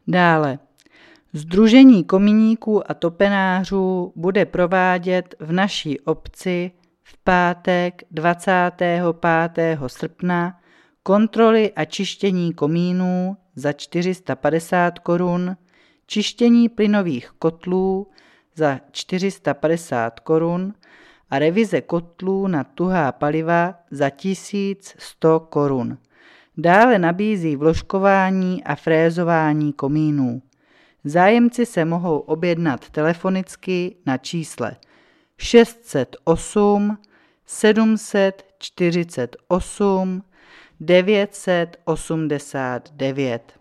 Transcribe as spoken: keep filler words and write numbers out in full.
Dále. Sdružení komíníků a topenářů bude provádět v naší obci v pátek dvacátého pátého srpna kontroly a čištění komínů za čtyři sta padesát korun, čištění plynových kotlů za čtyři sta padesát korun a revize kotlů na tuhá paliva za tisíc sto korun. Dále nabízí vložkování a frézování komínů. Zájemci se mohou objednat telefonicky na čísle šest set osm sedm set čtyřicet osm devět set osmdesát devět.